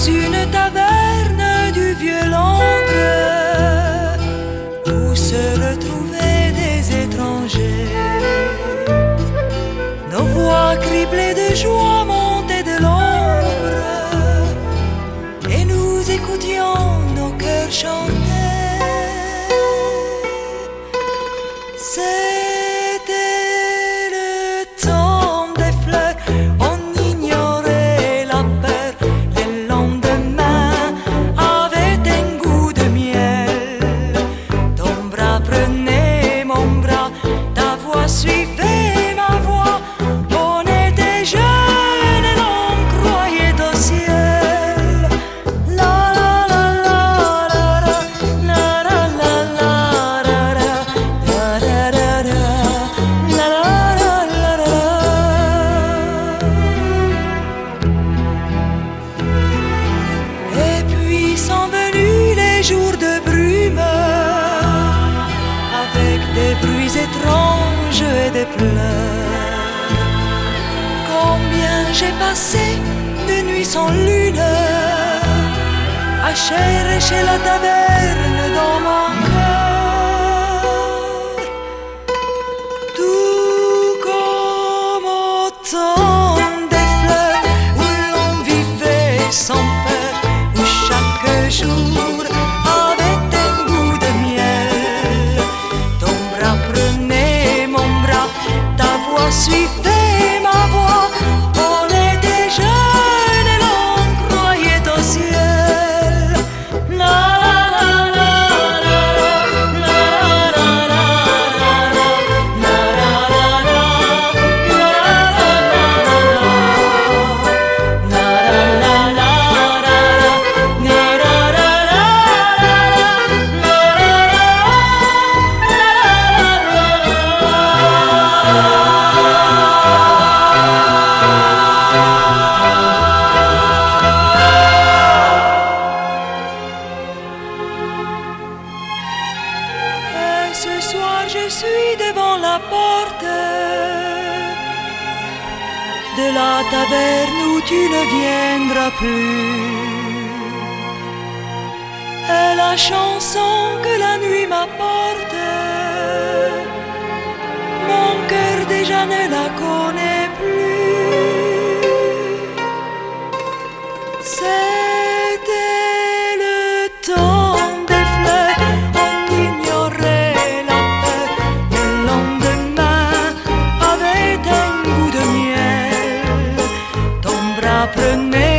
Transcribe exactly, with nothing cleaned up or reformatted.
une taverne du vieux Londres où se retrouvaient des étrangers. Nos voix criblées de joie montaient de l'ombre et nous écoutions nos cœurs chanter. C'était le temps des fleurs, on ignorait la peur. Les lendemains avaient un goût de miel. Ton bras prenait mon bras, ta voix suivait ma voix. On était jeunes et l'on croyait au ciel. La la la la la la la la la la la la la la la la la. Et puis sont venus les jours de brume, avec des bruits étranges et des pleurs. Combien j'ai passé de nuits sans lune à chercher la taverne dans mon cœur. Tout comme au temps des fleurs où l'on vivait sans peur, où chaque jour avait un goût de miel. Ton bras prenait mon bras, ta voix suivait ma voix. On était jeunes et l'on croyait au ciel. La la la la la la la la la Et ce soir je suis devant la porte de la taverne où tu ne viendras plus. Et la chanson que la nuit m'apporte, mon cœur déjà ne la connaît plus. C'était le temps des fleurs, on ignorait la peur. Le lendemain avait un goût de miel. Ton bras prenait